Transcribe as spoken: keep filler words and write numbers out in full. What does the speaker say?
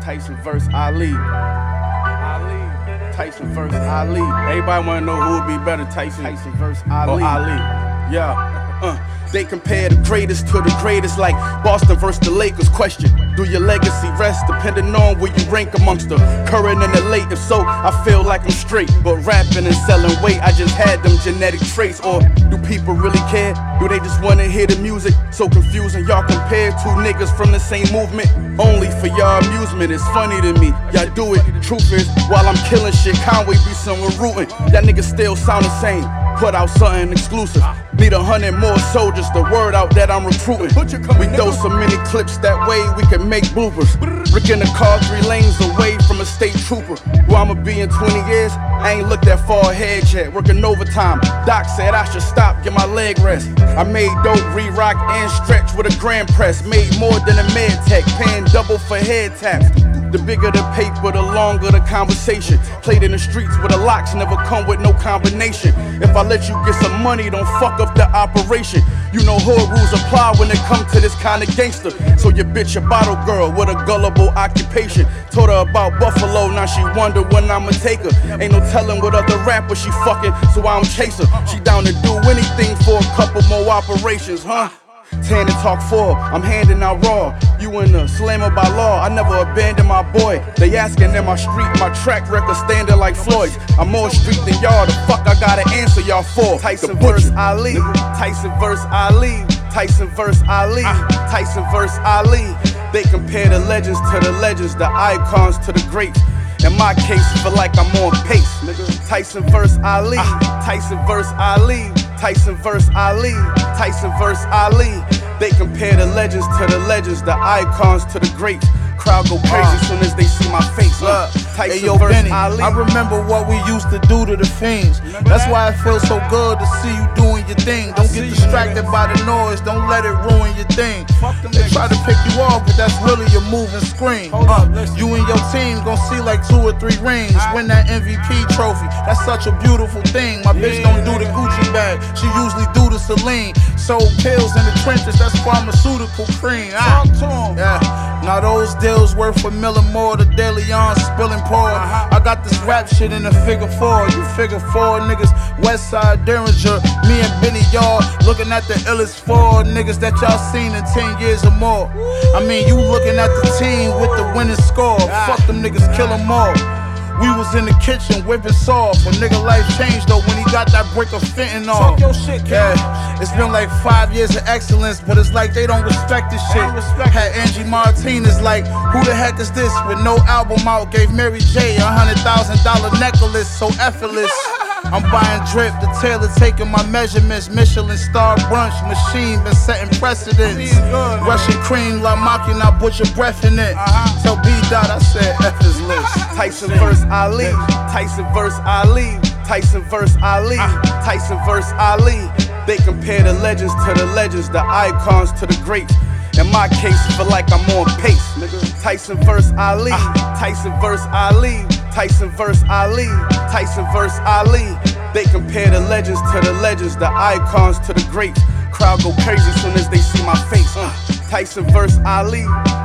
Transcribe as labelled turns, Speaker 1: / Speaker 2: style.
Speaker 1: Tyson versus Ali. Ali. Tyson versus Ali. Everybody wanna know who would be better, Tyson. Tyson versus Ali. Or Ali. Yeah. Uh. They compare the greatest to the greatest, like Boston versus the Lakers. Question: do your legacy rest depending on where you rank amongst the current and the late? If so, I feel like I'm straight, but rapping and selling weight, I just had them genetic traits. Or do people really care? Do they just wanna hear the music? So confusing, y'all compare two niggas from the same movement only for y'all amusement. It's funny to me, y'all do it. Truth is, while I'm killing shit, Conway be somewhere rooting. That nigga still sound the same. Put out something exclusive. Need a hundred more soldiers, the word out that I'm recruiting. We throw so many clips that way we can make bloopers. Rick in the car three lanes away from a state trooper. Where I'ma be in twenty years, I ain't looked that far ahead yet. Working overtime, Doc said I should stop, get my leg rest. I made dope, re-rock and stretch with a grand press. Made more than a med tech, paying double for head taps. The bigger the paper, the longer the conversation. Played in the streets where the locks never come with no combination. If I let you get some money, don't fuck up the operation. You know hood rules apply when it comes to this kind of gangster. So your bitch a bottle girl with a gullible occupation. Told her about Buffalo, now she wonder when I'ma take her. Ain't no telling what other rapper she fucking, so I don't chase her. She down to do anything for a couple more operations, huh? Tan and talk four, I'm handing out raw. You in the slammer by law, I never abandoned my boy. They asking in my street, my track record standing like Floyd's. I'm more street than y'all, the fuck I gotta answer y'all for. Tyson versus Ali, Tyson versus Ali, Tyson versus Ali, Tyson versus Ali. They compare the legends to the legends, the icons to the greats. In my case, feel like I'm on pace, nigga. Tyson versus Ali, Tyson versus Ali, Tyson versus Ali, Tyson versus Ali. They compare the legends to the legends, the icons to the greats. Crowd go crazy as soon as they see my face. Uh, Tyson
Speaker 2: hey, yo,
Speaker 1: versus
Speaker 2: Benny,
Speaker 1: Ali.
Speaker 2: I remember what we used to do to the fiends. That's why it feels so good to see you doing your thing. Don't get distracted by the noise, don't let it ruin your thing. They try to pick you off, but that's really your moving screen. Uh, you and your team gon' see like two or three rings. Win that M V P trophy, that's such a beautiful thing. My bitch don't do the Gucci bag, she usually do the Celine. Sold pills in the trenches, that's pharmaceutical cream. Ah, yeah. Now those deals worth a million more, the De Leon spilling pour. I got this rap shit in a figure four. You figure four niggas, Westside Derringer. Me and Benny, y'all looking at the illest four niggas that y'all seen in ten years or more. I mean, you looking at the team with the winning score. Fuck them niggas, kill them all. We was in the kitchen whipping sauce. A nigga life changed though when he got that brick of fentanyl.
Speaker 1: Talk your shit, kid.
Speaker 2: Yeah, it's been like five years of excellence, but it's like they don't respect this shit. Had Angie Martinez like, who the heck is this? With no album out, gave Mary J a hundred thousand dollar necklace, so effortless. I'm buying drip, the tailor taking my measurements. Michelin star brunch machine been setting precedents. Russian cream, La Machina, put your breath in it. Tell B-Dot I said F is lit.
Speaker 1: Tyson versus Ali, Tyson versus Ali, Tyson versus Ali, Tyson versus Ali. They compare the legends to the legends, the icons to the greats. In my case, feel like I'm on pace, nigga. Tyson versus Ali, Tyson versus Ali, Tyson versus Ali, Tyson versus Ali. They compare the legends to the legends, the icons to the greats. Crowd go crazy as soon as they see my face. Uh, Tyson versus Ali,